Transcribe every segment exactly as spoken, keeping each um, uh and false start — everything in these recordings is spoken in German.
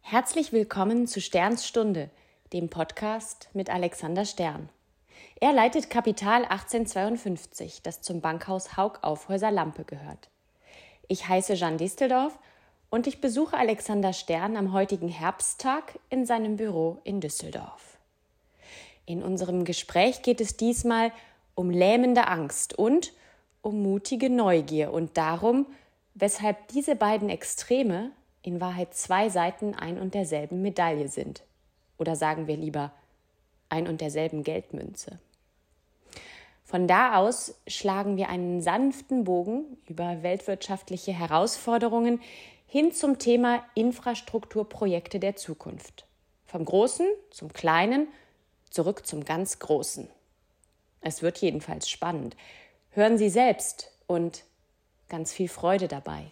Herzlich willkommen zu Sterns Stunde, dem Podcast mit Alexander Stern. Er leitet Kapital achtzehnhundertzweiundfünfzig, das zum Bankhaus Hauck Aufhäuser Lampe gehört. Ich heiße Jeanne Disteldorf und ich besuche Alexander Stern am heutigen Herbsttag in seinem Büro in Düsseldorf. In unserem Gespräch geht es diesmal um lähmende Angst und um mutige Neugier und darum, weshalb diese beiden Extreme in Wahrheit zwei Seiten ein und derselben Medaille sind. Oder sagen wir lieber, ein und derselben Geldmünze. Von da aus schlagen wir einen sanften Bogen über weltwirtschaftliche Herausforderungen hin zum Thema Infrastrukturprojekte der Zukunft. Vom Großen zum Kleinen, zurück zum ganz Großen. Es wird jedenfalls spannend. Hören Sie selbst und ganz viel Freude dabei.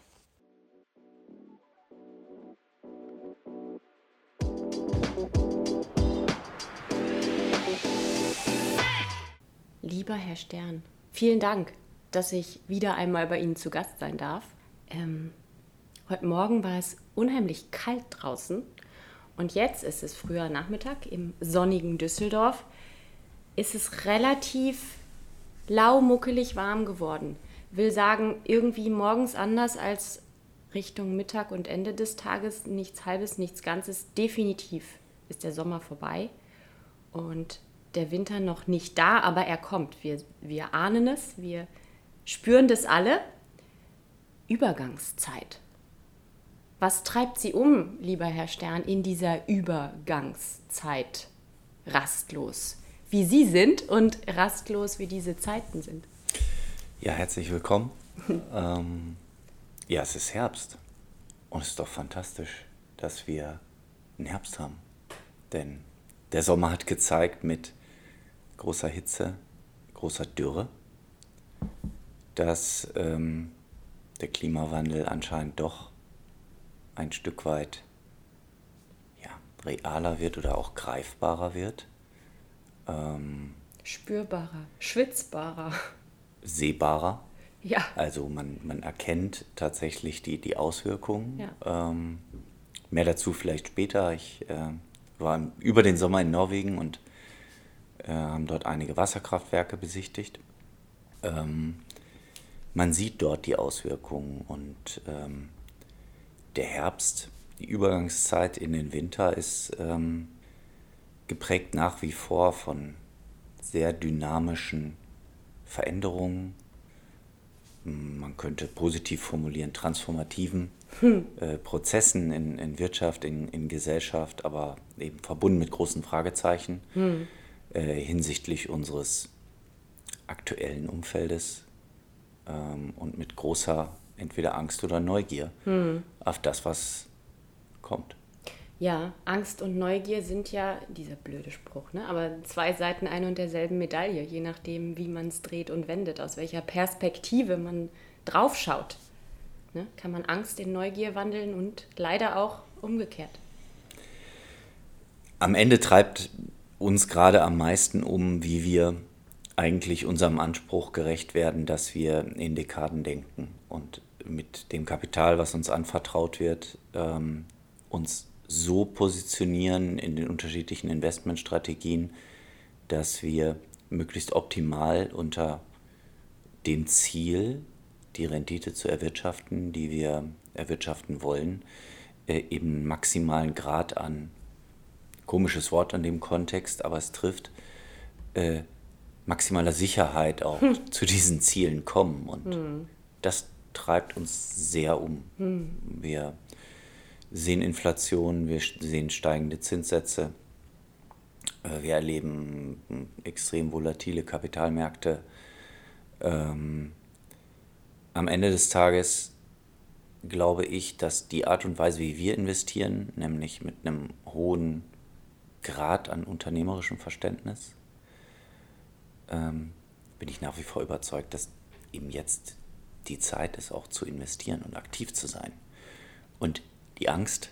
Lieber Herr Stern, vielen Dank, dass ich wieder einmal bei Ihnen zu Gast sein darf. Ähm, heute Morgen war es unheimlich kalt draußen und jetzt ist es früher Nachmittag im sonnigen Düsseldorf. Ist es relativ lau, muckelig warm geworden. Will sagen, irgendwie morgens anders als Richtung Mittag und Ende des Tages. Nichts Halbes, nichts Ganzes. Definitiv ist der Sommer vorbei und der Winter noch nicht da, aber er kommt. Wir, wir ahnen es, wir spüren das alle. Übergangszeit. Was treibt Sie um, lieber Herr Stern, in dieser Übergangszeit rastlos? Wie Sie sind und rastlos, wie diese Zeiten sind. Ja, herzlich willkommen. ähm, ja, es ist Herbst und es ist doch fantastisch, dass wir einen Herbst haben. Denn der Sommer hat gezeigt mit großer Hitze, großer Dürre, dass ähm, der Klimawandel anscheinend doch ein Stück weit ja, realer wird oder auch greifbarer wird. Ähm, Spürbarer, schwitzbarer. Sehbarer. Ja. Also man, man erkennt tatsächlich die, die Auswirkungen. Ja. Ähm, mehr dazu vielleicht später. Ich äh, war über den Sommer in Norwegen und äh, haben dort einige Wasserkraftwerke besichtigt. Ähm, man sieht dort die Auswirkungen und ähm, der Herbst, die Übergangszeit in den Winter ist ähm, geprägt nach wie vor von sehr dynamischen Veränderungen. Man könnte positiv formulieren, transformativen hm. äh, Prozessen in, in Wirtschaft, in, in Gesellschaft, aber eben verbunden mit großen Fragezeichen hm. äh, hinsichtlich unseres aktuellen Umfeldes ähm, und mit großer entweder Angst oder Neugier hm. auf das, was kommt. Ja, Angst und Neugier sind ja, dieser blöde Spruch, ne? Aber zwei Seiten ein und derselben Medaille, je nachdem, wie man es dreht und wendet, aus welcher Perspektive man draufschaut. Ne? Kann man Angst in Neugier wandeln und leider auch umgekehrt. Am Ende treibt uns gerade am meisten um, wie wir eigentlich unserem Anspruch gerecht werden, dass wir in Dekaden denken und mit dem Kapital, was uns anvertraut wird, ähm, uns so positionieren in den unterschiedlichen Investmentstrategien, dass wir möglichst optimal unter dem Ziel, die Rendite zu erwirtschaften, die wir erwirtschaften wollen, eben einen maximalen Grad an, komisches Wort in dem Kontext, aber es trifft, äh, maximaler Sicherheit auch hm. zu diesen Zielen kommen. Und hm. das treibt uns sehr um. Hm. Wir sehen Inflation, wir sehen steigende Zinssätze, wir erleben extrem volatile Kapitalmärkte. Ähm, am Ende des Tages glaube ich, dass die Art und Weise, wie wir investieren, nämlich mit einem hohen Grad an unternehmerischem Verständnis, ähm, bin ich nach wie vor überzeugt, dass eben jetzt die Zeit ist, auch zu investieren und aktiv zu sein. Und die Angst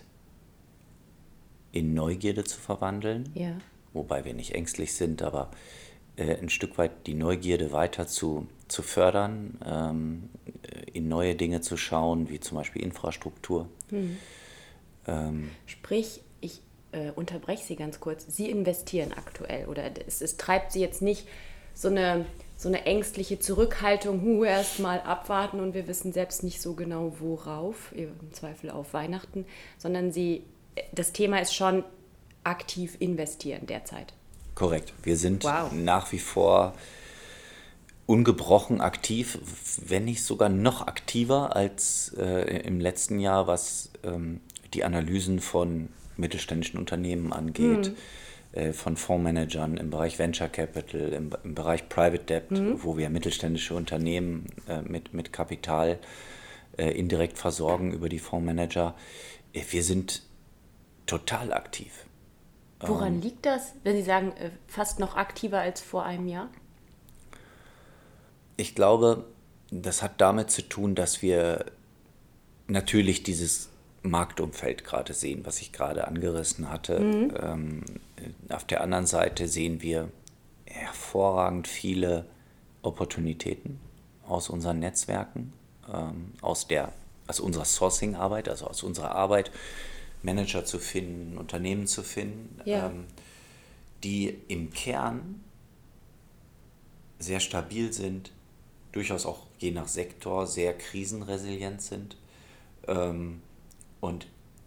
in Neugierde zu verwandeln, ja. wobei wir nicht ängstlich sind, aber äh, ein Stück weit die Neugierde weiter zu, zu fördern, ähm, in neue Dinge zu schauen, wie zum Beispiel Infrastruktur, mhm. Ähm, Sprich, ich äh, unterbreche Sie ganz kurz. Sie investieren aktuell oder es, es treibt Sie jetzt nicht so eine, so eine ängstliche Zurückhaltung, hu, erst mal abwarten und wir wissen selbst nicht so genau worauf, im Zweifel auf Weihnachten, sondern Sie, das Thema ist schon aktiv investieren derzeit. korrekt. Wir sind Wow. nach wie vor ungebrochen aktiv, wenn nicht sogar noch aktiver als äh, im letzten Jahr, was ähm, die Analysen von mittelständischen Unternehmen angeht, mhm. äh, von Fondsmanagern im Bereich Venture Capital, im, im Bereich Private Debt, mhm. wo wir mittelständische Unternehmen äh, mit, mit Kapital äh, indirekt versorgen über die Fondsmanager. Äh, wir sind total aktiv. Woran ähm, liegt das, wenn Sie sagen, äh, fast noch aktiver als vor einem Jahr? Ich glaube, das hat damit zu tun, dass wir natürlich dieses Marktumfeld gerade sehen, was ich gerade angerissen hatte. Mhm. Ähm, auf der anderen Seite sehen wir hervorragend viele Opportunitäten aus unseren Netzwerken, ähm, aus, der, aus unserer Sourcing-Arbeit, also aus unserer Arbeit, Manager zu finden, Unternehmen zu finden, ja. ähm, die im Kern sehr stabil sind, durchaus auch je nach Sektor sehr krisenresilient sind. Ähm, und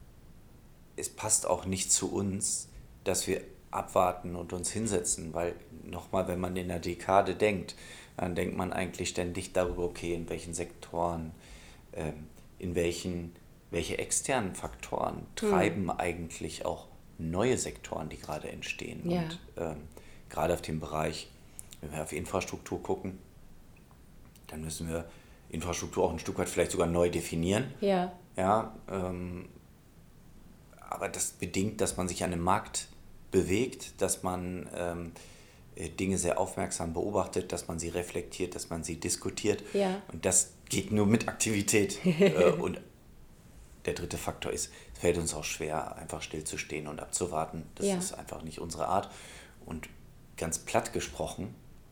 es passt auch nicht zu uns, dass wir abwarten und uns hinsetzen, weil nochmal, wenn man in der Dekade denkt, dann denkt man eigentlich ständig darüber, okay, in welchen Sektoren, ähm, in welchen, welche externen Faktoren treiben hm. eigentlich auch neue Sektoren, die gerade entstehen. Ja. Und ähm, gerade auf dem Bereich, wenn wir auf Infrastruktur gucken, dann müssen wir Infrastruktur auch ein Stück weit vielleicht sogar neu definieren. Ja. Ja, ähm, aber das bedingt, dass man sich an einem Markt bewegt, dass man ähm, Dinge sehr aufmerksam beobachtet, dass man sie reflektiert, dass man sie diskutiert. Ja. Und das geht nur mit Aktivität. äh, und der dritte Faktor ist, es fällt uns auch schwer, einfach stillzustehen und abzuwarten. Das ja. ist einfach nicht unsere Art. Und ganz platt gesprochen,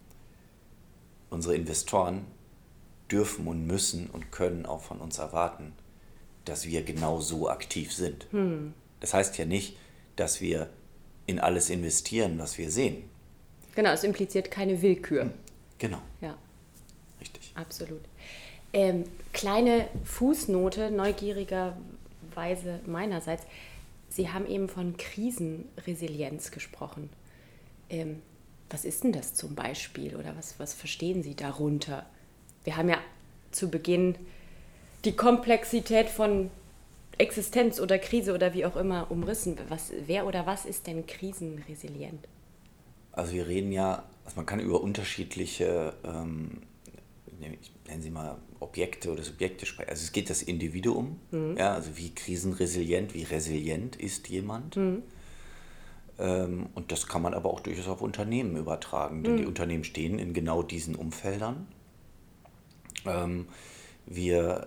unsere Investoren dürfen und müssen und können auch von uns erwarten, dass wir genau so aktiv sind. Hm. Das heißt ja nicht, dass wir in alles investieren, was wir sehen. Genau, es impliziert keine Willkür. Genau. Ja. Richtig. Absolut. Ähm, kleine Fußnote, neugierigerweise meinerseits. Sie haben eben von Krisenresilienz gesprochen. Ähm, was ist denn das zum Beispiel oder was, was verstehen Sie darunter? Wir haben ja zu Beginn die Komplexität von Existenz oder Krise oder wie auch immer umrissen. Was, wer oder was ist denn krisenresilient? Also wir reden ja, also man kann über unterschiedliche, ähm, nennen Sie mal Objekte oder Subjekte sprechen. Also es geht das Individuum, mhm. ja, also wie krisenresilient, wie resilient ist jemand. Mhm. Ähm, und das kann man aber auch durchaus auf Unternehmen übertragen, denn mhm. die Unternehmen stehen in genau diesen Umfeldern. Ähm, wir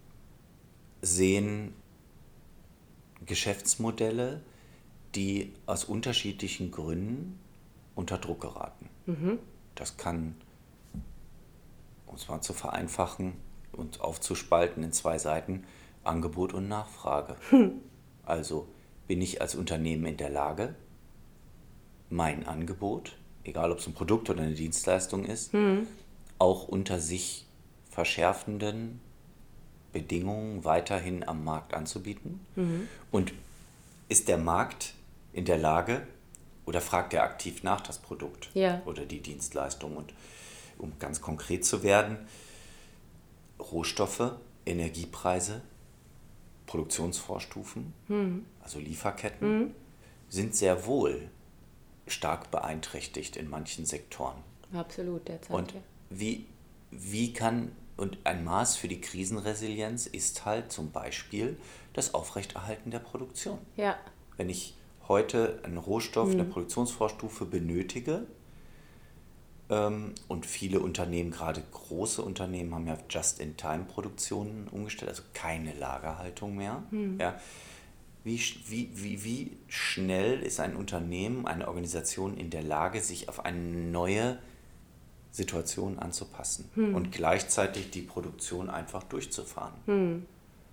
sehen Geschäftsmodelle, die aus unterschiedlichen Gründen unter Druck geraten. Mhm. Das kann, um es mal zu vereinfachen und aufzuspalten in zwei Seiten, Angebot und Nachfrage. Hm. Also bin ich als Unternehmen in der Lage, mein Angebot, egal ob es ein Produkt oder eine Dienstleistung ist, hm. auch unter sich verschärfenden Bedingungen weiterhin am Markt anzubieten? Mhm. Und ist der Markt in der Lage oder fragt er aktiv nach das Produkt ja. oder die Dienstleistung? Und um ganz konkret zu werden, Rohstoffe, Energiepreise, Produktionsvorstufen, mhm. also Lieferketten, mhm. sind sehr wohl stark beeinträchtigt in manchen Sektoren. Absolut, derzeit. Und wie, wie kann... Und ein Maß für die Krisenresilienz ist halt zum Beispiel das Aufrechterhalten der Produktion. Ja. Wenn ich heute einen Rohstoff, mhm. eine Produktionsvorstufe benötige, ähm, und viele Unternehmen, gerade große Unternehmen, haben ja Just-in-Time-Produktionen umgestellt, also keine Lagerhaltung mehr. Mhm. Ja. Wie, wie, wie, wie schnell ist ein Unternehmen, eine Organisation in der Lage, sich auf eine neue Situation anzupassen hm. und gleichzeitig die Produktion einfach durchzufahren. Hm.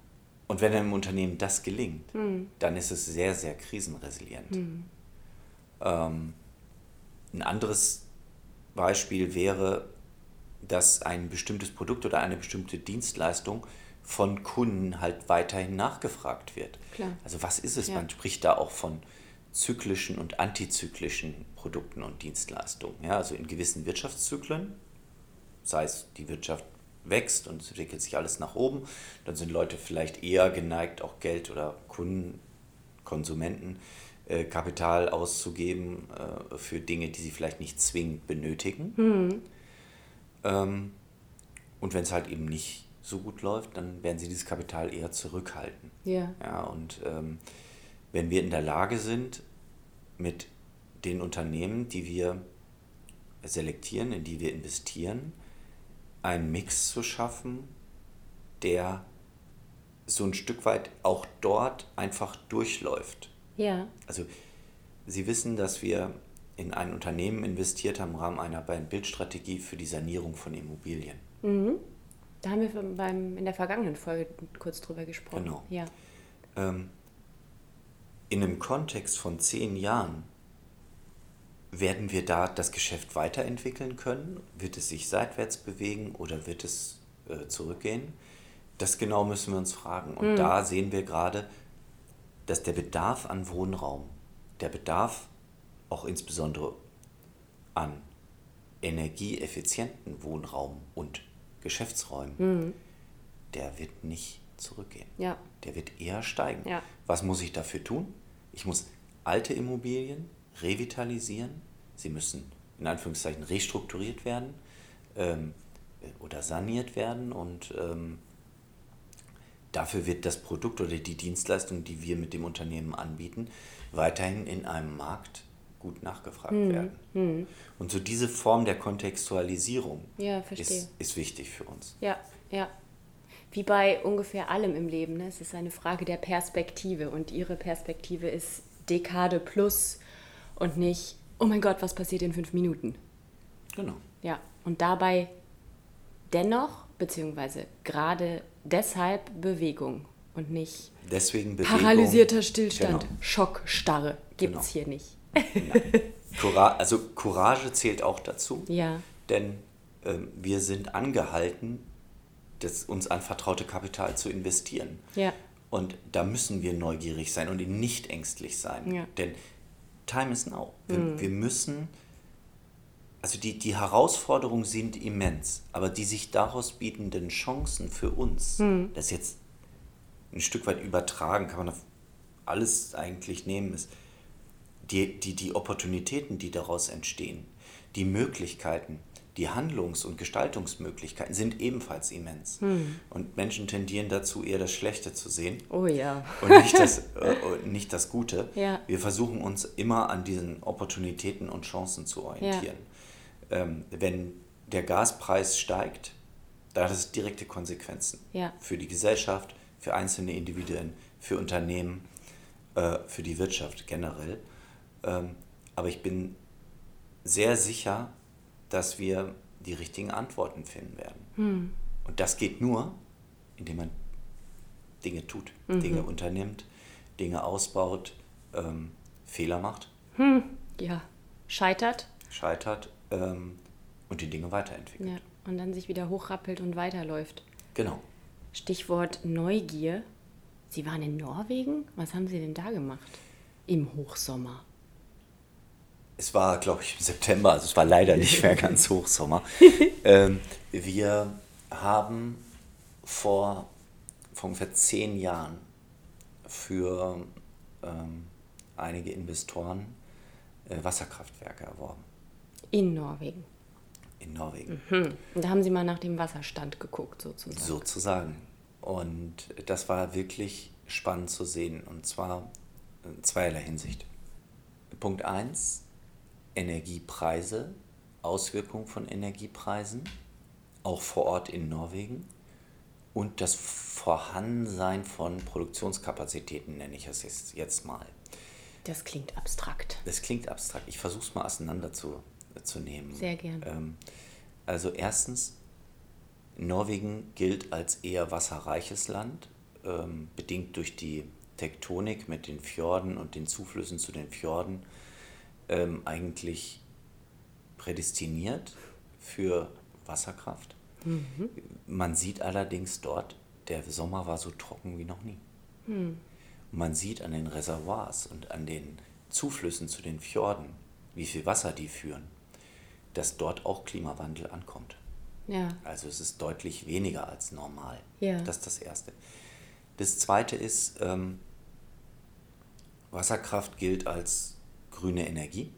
Und wenn einem Unternehmen das gelingt, mhm. dann ist es sehr, sehr krisenresilient. Mhm. Ähm, ein anderes Beispiel wäre, dass ein bestimmtes Produkt oder eine bestimmte Dienstleistung von Kunden halt weiterhin nachgefragt wird. Klar. Also was ist es? Ja. Man spricht da auch von zyklischen und antizyklischen Produkten und Dienstleistungen. Ja, also in gewissen Wirtschaftszyklen, sei es die Wirtschaft wächst und es entwickelt sich alles nach oben, dann sind Leute vielleicht eher geneigt, auch Geld oder Kunden, Konsumenten, äh, Kapital auszugeben äh, für Dinge, die sie vielleicht nicht zwingend benötigen. Mhm. Ähm, und wenn es halt eben nicht so gut läuft, dann werden sie dieses Kapital eher zurückhalten. Ja. Ja, und ähm, wenn wir in der Lage sind, mit den Unternehmen, die wir selektieren, in die wir investieren, einen Mix zu schaffen, der so ein Stück weit auch dort einfach durchläuft. Ja. Also Sie wissen, dass wir in ein Unternehmen investiert haben im Rahmen einer Buy-and-Build-Strategie für die Sanierung von Immobilien. Mhm. Da haben wir beim, in der vergangenen Folge kurz drüber gesprochen. Genau. Ja. Ähm, in einem Kontext von zehn Jahren werden wir da das Geschäft weiterentwickeln können? Wird es sich seitwärts bewegen oder wird es äh, zurückgehen? Das genau müssen wir uns fragen. Und mhm. da sehen wir gerade, dass der Bedarf an Wohnraum, der Bedarf auch insbesondere an energieeffizienten Wohnraum und Geschäftsräumen, mhm. der wird nicht zurückgehen. Ja. Der wird eher steigen. Ja. Was muss ich dafür tun? Ich muss alte Immobilien revitalisieren. Sie müssen in Anführungszeichen restrukturiert werden ähm, oder saniert werden und ähm, dafür wird das Produkt oder die Dienstleistung, die wir mit dem Unternehmen anbieten, weiterhin in einem Markt gut nachgefragt hm. werden. Hm. Und so diese Form der Kontextualisierung ja, ist, ist wichtig für uns. Ja, ja. Wie bei ungefähr allem im Leben. Ne? Es ist eine Frage der Perspektive und Ihre Perspektive ist Dekade plus und nicht, oh mein Gott, was passiert in fünf Minuten? Genau. Ja, und dabei dennoch, beziehungsweise gerade deshalb Bewegung und nicht Deswegen Bewegung, paralysierter Stillstand, genau. Schockstarre gibt es genau. hier nicht. Courage, also Courage zählt auch dazu, ja. denn ähm, wir sind angehalten, das uns anvertraute Kapital zu investieren. Ja. Und da müssen wir neugierig sein und nicht ängstlich sein, ja. denn Time is now. Wir, mhm. wir müssen, also die, die Herausforderungen sind immens, aber die sich daraus bietenden Chancen für uns, mhm. das jetzt ein Stück weit übertragen, kann man auf alles eigentlich nehmen, ist die, die, die Opportunitäten, die daraus entstehen, die Möglichkeiten, die Handlungs- und Gestaltungsmöglichkeiten sind ebenfalls immens. Mhm. Und Menschen tendieren dazu, eher das Schlechte zu sehen. Oh ja. Und nicht das, äh, nicht das Gute. Ja. Wir versuchen uns immer an diesen Opportunitäten und Chancen zu orientieren. Ja. Ähm, wenn der Gaspreis steigt, da hat es direkte Konsequenzen. Ja. Für die Gesellschaft, für einzelne Individuen, für Unternehmen, äh, für die Wirtschaft generell. Ähm, aber ich bin sehr sicher, dass wir die richtigen Antworten finden werden. Hm. Und das geht nur, indem man Dinge tut, mhm. Dinge unternimmt, Dinge ausbaut, ähm, Fehler macht. Hm. Ja, scheitert. Scheitert ähm, und die Dinge weiterentwickelt. Ja. Und dann sich wieder hochrappelt und weiterläuft. Genau. Stichwort Neugier. Sie waren in Norwegen? Was haben Sie denn da gemacht? Im Hochsommer. Es war, glaube ich, im September, also es war leider nicht mehr ganz Hochsommer. ähm, wir haben vor, vor ungefähr zehn Jahren für ähm, einige Investoren äh, Wasserkraftwerke erworben. In Norwegen? In Norwegen. Mhm. Und da haben Sie mal nach dem Wasserstand geguckt, sozusagen? Sozusagen. Und das war wirklich spannend zu sehen, und zwar in zweierlei Hinsicht. Punkt eins, Energiepreise, Auswirkungen von Energiepreisen, auch vor Ort in Norwegen, und das Vorhandensein von Produktionskapazitäten, nenne ich es jetzt mal. Das klingt abstrakt. Das klingt abstrakt. Ich versuche es mal auseinander zu, zu nehmen. Sehr gern. Ähm, also erstens, Norwegen gilt als eher wasserreiches Land, ähm, bedingt durch die Tektonik mit den Fjorden und den Zuflüssen zu den Fjorden ähm, eigentlich prädestiniert für Wasserkraft. Mhm. Man sieht allerdings dort, der Sommer war so trocken wie noch nie. Mhm. Man sieht an den Reservoirs und an den Zuflüssen zu den Fjorden, wie viel Wasser die führen, dass dort auch Klimawandel ankommt. Ja. Also es ist deutlich weniger als normal. Ja. Das ist das Erste. Das Zweite ist, ähm, Wasserkraft gilt als grüne Energie.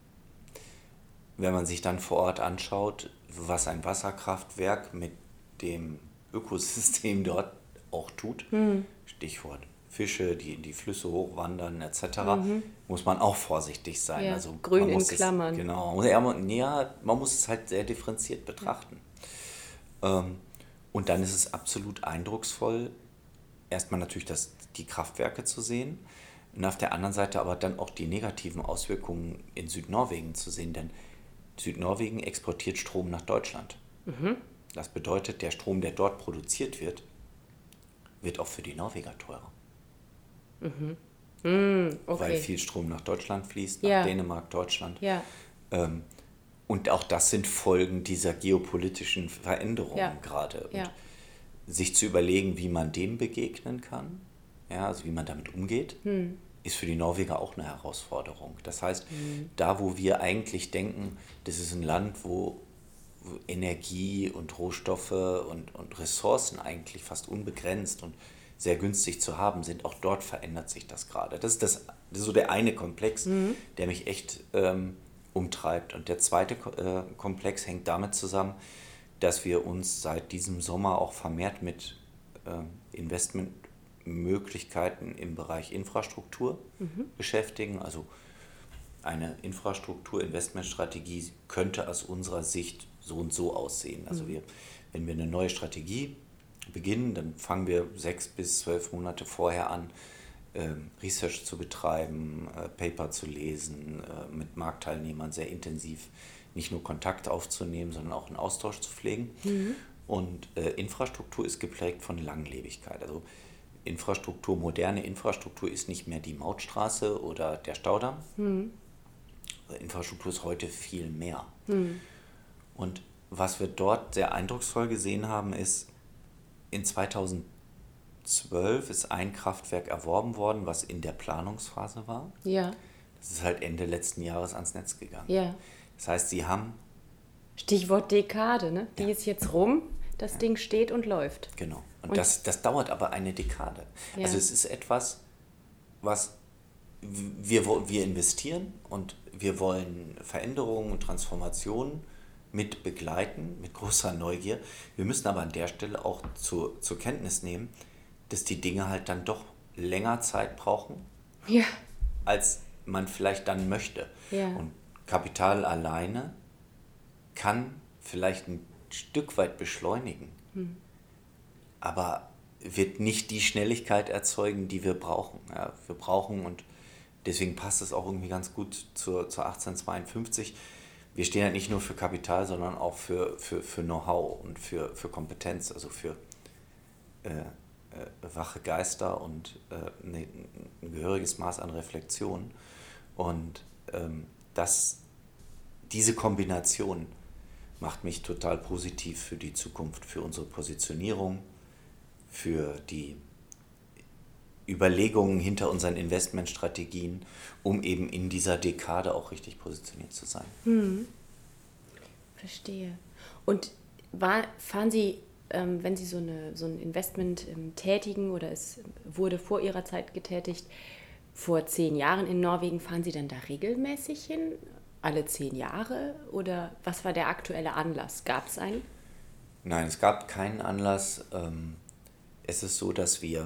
Wenn man sich dann vor Ort anschaut, was ein Wasserkraftwerk mit dem Ökosystem dort auch tut, mhm. Stichwort Fische, die in die Flüsse hochwandern et cetera, mhm. muss man auch vorsichtig sein. Ja, also grün man in muss Klammern. Es, genau, ja, man, ja, man muss es halt sehr differenziert betrachten. Ja. Ähm, und dann ist es absolut eindrucksvoll, erstmal natürlich das, die Kraftwerke zu sehen und auf der anderen Seite aber dann auch die negativen Auswirkungen in Südnorwegen zu sehen, denn Südnorwegen exportiert Strom nach Deutschland. Mhm. Das bedeutet, der Strom, der dort produziert wird, wird auch für die Norweger teurer. Mhm. Mm, okay. Weil viel Strom nach Deutschland fließt, nach ja. Dänemark, Deutschland. Ja. Ähm, und auch das sind Folgen dieser geopolitischen Veränderungen ja. gerade. Und ja. sich zu überlegen, wie man dem begegnen kann, ja, also wie man damit umgeht, hm. ist für die Norweger auch eine Herausforderung. Das heißt, hm. da wo wir eigentlich denken, das ist ein Land, wo Energie und Rohstoffe und, und Ressourcen eigentlich fast unbegrenzt und sehr günstig zu haben sind, auch dort verändert sich das gerade. Das ist, das, das ist so der eine Komplex, mhm. der mich echt ähm, umtreibt. Und der zweite äh, Komplex hängt damit zusammen, dass wir uns seit diesem Sommer auch vermehrt mit äh, Investmentmöglichkeiten im Bereich Infrastruktur mhm. beschäftigen. Also eine Infrastruktur-Investmentstrategie könnte aus unserer Sicht so und so aussehen. Also wir, wenn wir eine neue Strategie beginnen, dann fangen wir sechs bis zwölf Monate vorher an, äh, Research zu betreiben, äh, Paper zu lesen, äh, mit Marktteilnehmern sehr intensiv nicht nur Kontakt aufzunehmen, sondern auch einen Austausch zu pflegen. Mhm. Und äh, Infrastruktur ist geprägt von Langlebigkeit. Also Infrastruktur, moderne Infrastruktur ist nicht mehr die Mautstraße oder der Staudamm. Mhm. Infrastruktur ist heute viel mehr. Mhm. Und was wir dort sehr eindrucksvoll gesehen haben, ist, in zweitausendzwölf ist ein Kraftwerk erworben worden, was in der Planungsphase war. Ja. Das ist halt Ende letzten Jahres ans Netz gegangen. Ja. Das heißt, sie haben... Stichwort Dekade, ne? Die ja. ist jetzt rum, das ja. Ding steht und läuft. Genau. Und, und das, das dauert aber eine Dekade. Ja. Also es ist etwas, was wir, wir investieren und wir wollen Veränderungen und Transformationen mit begleiten, mit großer Neugier. Wir müssen aber an der Stelle auch zu, zur Kenntnis nehmen, dass die Dinge halt dann doch länger Zeit brauchen, ja. als man vielleicht dann möchte. Ja. Und Kapital alleine kann vielleicht ein Stück weit beschleunigen, hm. aber wird nicht die Schnelligkeit erzeugen, die wir brauchen. Ja, wir brauchen, und deswegen passt es auch irgendwie ganz gut zur, zur achtzehnhundertzweiundfünfzig, wir stehen ja nicht nur für Kapital, sondern auch für, für, für Know-how und für, für Kompetenz, also für äh, äh, wache Geister und äh, ne, ein gehöriges Maß an Reflexion. Und ähm, das, diese Kombination macht mich total positiv für die Zukunft, für unsere Positionierung, für die Überlegungen hinter unseren Investmentstrategien, um eben in dieser Dekade auch richtig positioniert zu sein. Hm. Verstehe. Und war, fahren Sie, ähm, wenn Sie so, eine, so ein Investment ähm, tätigen oder es wurde vor Ihrer Zeit getätigt, vor zehn Jahren in Norwegen, fahren Sie dann da regelmäßig hin? Alle zehn Jahre? Oder was war der aktuelle Anlass? Gab es einen? Nein, es gab keinen Anlass. Ähm, es ist so, dass wir...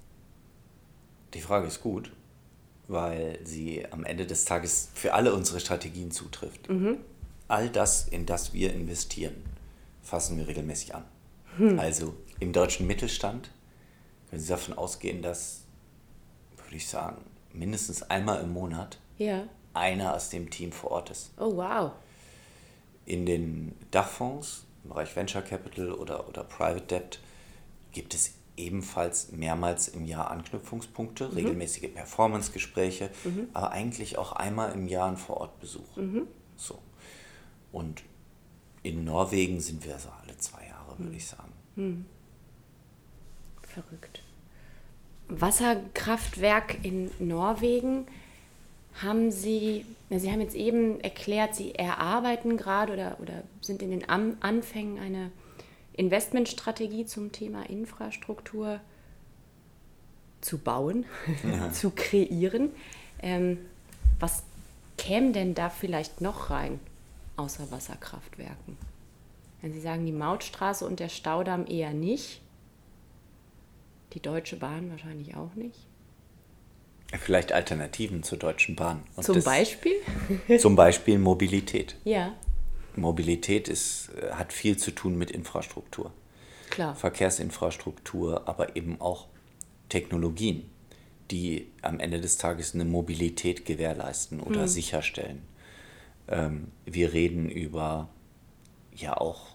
Die Frage ist gut, weil sie am Ende des Tages für alle unsere Strategien zutrifft. Mhm. All das, in das wir investieren, fassen wir regelmäßig an. Hm. Also im deutschen Mittelstand können Sie davon ausgehen, dass, würde ich sagen, mindestens einmal im Monat ja. einer aus dem Team vor Ort ist. Oh, wow. In den Dachfonds, im Bereich Venture Capital oder, oder Private Debt, gibt es ebenfalls mehrmals im Jahr Anknüpfungspunkte, mhm. regelmäßige Performance-Gespräche, mhm. aber eigentlich auch einmal im Jahr einen Vorortbesuch. Mhm. So. Und in Norwegen sind wir so alle zwei Jahre, würde mhm. ich sagen. Mhm. Verrückt. Wasserkraftwerk in Norwegen, haben Sie, na, Sie haben jetzt eben erklärt, Sie erarbeiten gerade oder, oder sind in den Anfängen eine Investmentstrategie zum Thema Infrastruktur zu bauen, ja. zu kreieren. Ähm, was käme denn da vielleicht noch rein, außer Wasserkraftwerken? Wenn Sie sagen, die Mautstraße und der Staudamm eher nicht, die Deutsche Bahn wahrscheinlich auch nicht. Vielleicht Alternativen zur Deutschen Bahn. Und zum Beispiel? Zum Beispiel Mobilität. Ja. Mobilität ist, hat viel zu tun mit Infrastruktur. Klar. Verkehrsinfrastruktur, aber eben auch Technologien, die am Ende des Tages eine Mobilität gewährleisten oder hm. sicherstellen. Ähm, wir reden über, ja auch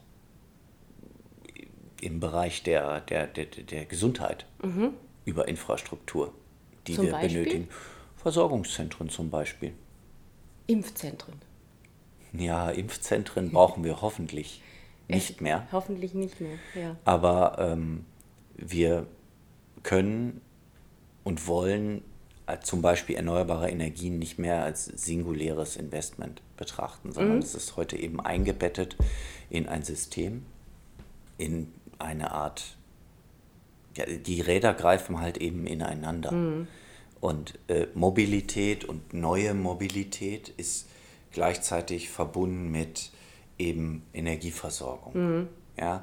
im Bereich der, der, der, der Gesundheit, mhm. über Infrastruktur, die zum wir Beispiel? benötigen. Versorgungszentren zum Beispiel. Impfzentren. Ja, Impfzentren brauchen wir hoffentlich nicht mehr. Hoffentlich nicht mehr, ja. Aber ähm, wir können und wollen äh, zum Beispiel erneuerbare Energien nicht mehr als singuläres Investment betrachten, sondern es mhm. ist heute eben eingebettet in ein System, in eine Art, ja, die Räder greifen halt eben ineinander. Mhm. Und äh, Mobilität und neue Mobilität ist gleichzeitig verbunden mit eben Energieversorgung, mhm. ja,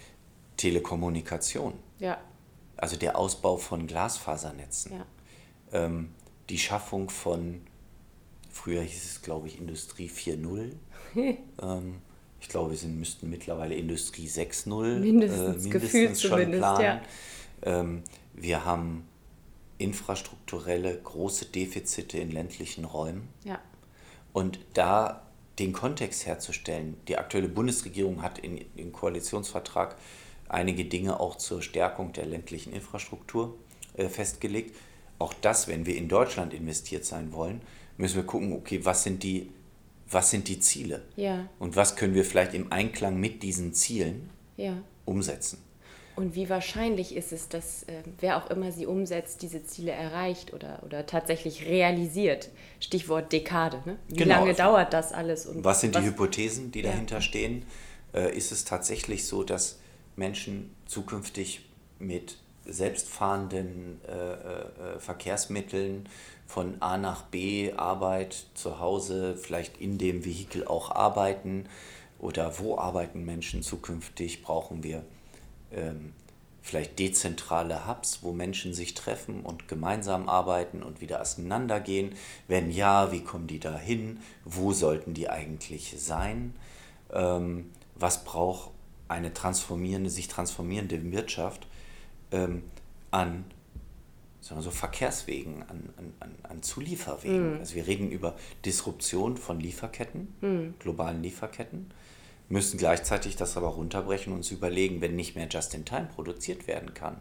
Telekommunikation, ja. also der Ausbau von Glasfasernetzen, ja. ähm, die Schaffung von, früher hieß es glaube ich Industrie vier Punkt null, ähm, ich glaube wir sind, müssten mittlerweile Industrie sechs Punkt null mindestens, äh, mindestens gefühlt schon zumindest, planen. Ja. Ähm, wir haben infrastrukturelle große Defizite in ländlichen Räumen. Ja. Und da den Kontext herzustellen, die aktuelle Bundesregierung hat in, im Koalitionsvertrag einige Dinge auch zur Stärkung der ländlichen Infrastruktur äh, festgelegt. Auch das, wenn wir in Deutschland investiert sein wollen, müssen wir gucken, okay, was sind die, was sind die Ziele? Ja. Und was können wir vielleicht im Einklang mit diesen Zielen ja. umsetzen? Und wie wahrscheinlich ist es, dass äh, wer auch immer sie umsetzt, diese Ziele erreicht oder, oder tatsächlich realisiert? Stichwort Dekade. Ne? Wie genau. lange dauert das alles? Und was sind was, die Hypothesen, die ja. dahinter stehen? Äh, ist es tatsächlich so, dass Menschen zukünftig mit selbstfahrenden äh, äh, Verkehrsmitteln von A nach B, Arbeit, zu Hause, vielleicht in dem Vehikel auch arbeiten? Oder wo arbeiten Menschen zukünftig? Brauchen wir Ähm, vielleicht dezentrale Hubs, wo Menschen sich treffen und gemeinsam arbeiten und wieder auseinandergehen? Wenn ja, wie kommen die da hin? Wo sollten die eigentlich sein? Ähm, was braucht eine transformierende, sich transformierende Wirtschaft ähm, an sagen wir so, Verkehrswegen, an, an, an Zulieferwegen? Mm. Also wir reden über Disruption von Lieferketten, mm. globalen Lieferketten, müssen gleichzeitig das aber runterbrechen und uns überlegen, wenn nicht mehr just-in-time produziert werden kann,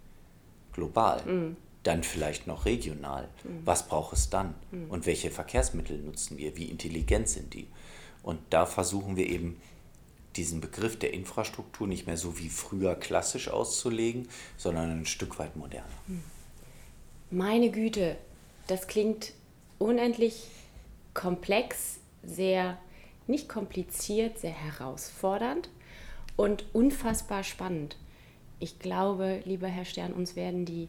global, mm. dann vielleicht noch regional. Mm. Was braucht es dann? Mm. Und welche Verkehrsmittel nutzen wir? Wie intelligent sind die? Und da versuchen wir eben, diesen Begriff der Infrastruktur nicht mehr so wie früher klassisch auszulegen, sondern ein Stück weit moderner. Meine Güte, das klingt unendlich komplex, sehr nicht kompliziert, sehr herausfordernd und unfassbar spannend. Ich glaube, lieber Herr Stern, uns werden die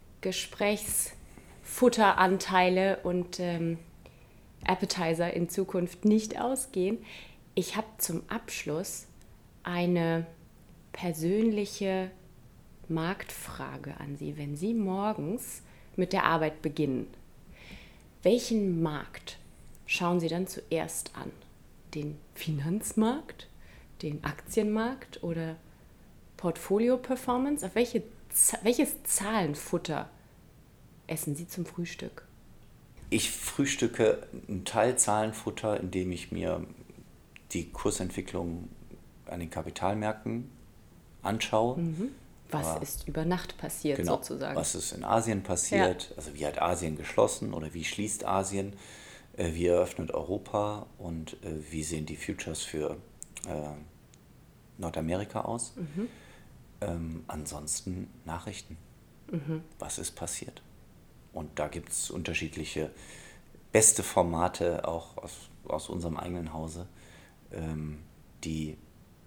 Gesprächsfutteranteile und ähm, Appetizer in Zukunft nicht ausgehen. Ich habe zum Abschluss eine persönliche Marktfrage an Sie. Wenn Sie morgens mit der Arbeit beginnen, welchen Markt schauen Sie dann zuerst an? Den Finanzmarkt, den Aktienmarkt oder Portfolio-Performance? Auf welche, welches Zahlenfutter essen Sie zum Frühstück? Ich frühstücke einen Teil Zahlenfutter, indem ich mir die Kursentwicklung an den Kapitalmärkten anschaue, mhm. Was Aber ist über Nacht passiert genau, sozusagen? was ist in Asien passiert? Ja. Also wie hat Asien geschlossen oder wie schließt Asien? Äh, wie eröffnet Europa? Und äh, wie sehen die Futures für äh, Nordamerika aus? Mhm. Ähm, ansonsten Nachrichten. Mhm. Was ist passiert? Und da gibt es unterschiedliche beste Formate auch aus, aus unserem eigenen Hause, ähm, die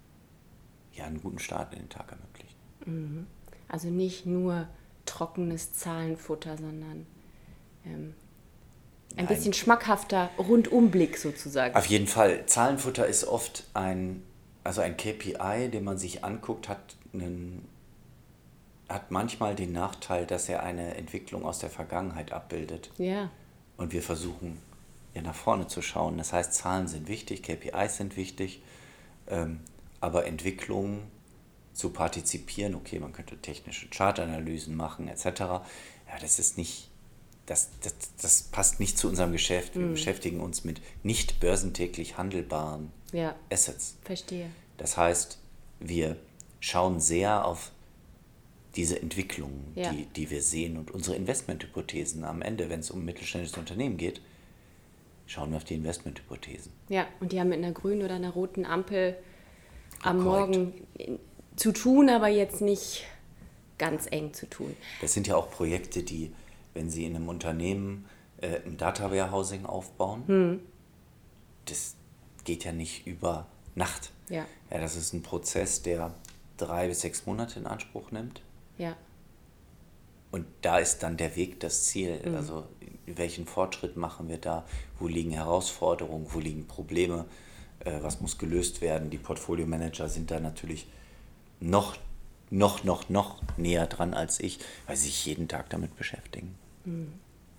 ja einen guten Start in den Tag ermöglichen. Mhm. Also nicht nur trockenes Zahlenfutter, sondern ähm, ein Nein. bisschen schmackhafter Rundumblick sozusagen. Auf jeden Fall. Zahlenfutter ist oft ein, also ein K P I, den man sich anguckt, hat, einen, hat manchmal den Nachteil, dass er eine Entwicklung aus der Vergangenheit abbildet. Ja. Und wir versuchen ja nach vorne zu schauen. Das heißt, Zahlen sind wichtig, K P Is sind wichtig, ähm, aber Entwicklungen zu partizipieren, okay, man könnte technische Chartanalysen machen, et cetera. Ja, das ist nicht, das, das, das passt nicht zu unserem Geschäft. Wir hm. beschäftigen uns mit nicht börsentäglich handelbaren ja. Assets. Verstehe. Das heißt, wir schauen sehr auf diese Entwicklungen, ja. die, die wir sehen und unsere Investmenthypothesen am Ende, wenn es um ein mittelständisches Unternehmen geht, schauen wir auf die Investmenthypothesen. Ja, und die haben mit einer grünen oder einer roten Ampel am Korrekt. Morgen zu tun, aber jetzt nicht ganz eng zu tun. Das sind ja auch Projekte, die, wenn Sie in einem Unternehmen äh, ein Data Warehousing aufbauen, hm. das geht ja nicht über Nacht. Ja. Ja, das ist ein Prozess, der drei bis sechs Monate in Anspruch nimmt. Ja. Und da ist dann der Weg das Ziel. Mhm. Also welchen Fortschritt machen wir da? Wo liegen Herausforderungen? Wo liegen Probleme? Äh, was muss gelöst werden? Die Portfolio-Manager sind da natürlich noch, noch, noch, noch näher dran als ich, weil sie sich jeden Tag damit beschäftigen. Mhm.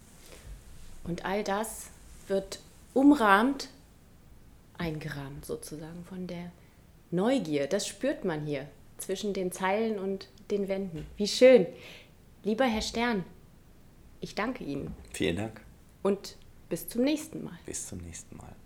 Und all das wird umrahmt, eingerahmt sozusagen von der Neugier. Das spürt man hier zwischen den Zeilen und den Wänden. Wie schön. Lieber Herr Stern, ich danke Ihnen. Vielen Dank. Und bis zum nächsten Mal. Bis zum nächsten Mal.